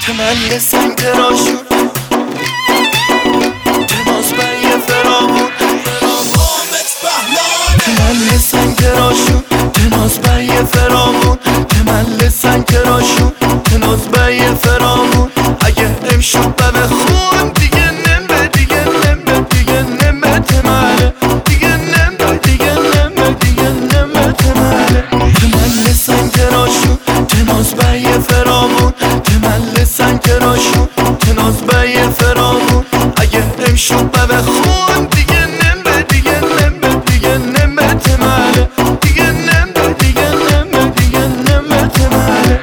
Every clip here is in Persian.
تملي سنگراشون تناس بی فرامون تملي سنگراشون تناس بی فرامون تملي سنگراشون تناس بی فرامون اگه امشب به خون دیگه نمه دیگه نمه دیگه نمه تمله دیگه نمه دیگه نمه دیگه نمه تمله تملي سنگراشون تناس بی فرامون تملي سنگراشون تناس بی فرامون اگه امشب به خون دیگه نمه دیگه نمه دیگه نمه تمله دیگه نمه دیگه نمه دیگه نمه تمله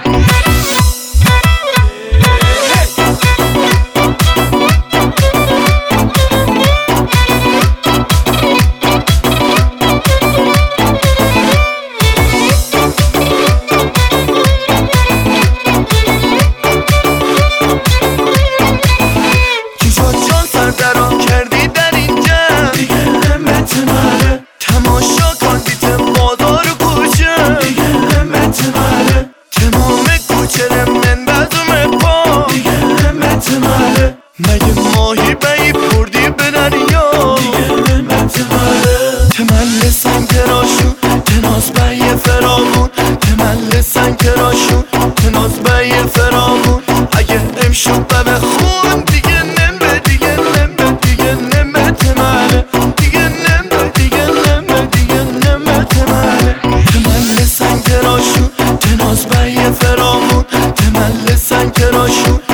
درام کردی در اینجا دیگه نمت مره تماشا کندیت بازار و کوچه دیگه نمت مره تمام کوچه من بدوم پا دیگه نمت مره مگه ماهی بی بردی به دریا دیگه نمت مره تملي سنگراشون تناس بی فرامون تملي سنگراشون تناس بی فرامون اگه امشب به خون دیگه نمه دیگه نمه دیگه نمه تمله دیگه نمه دیگه نمه دیگه نمه تمله تملي سنگراشون تناس بی فرامون تملي سنگراشون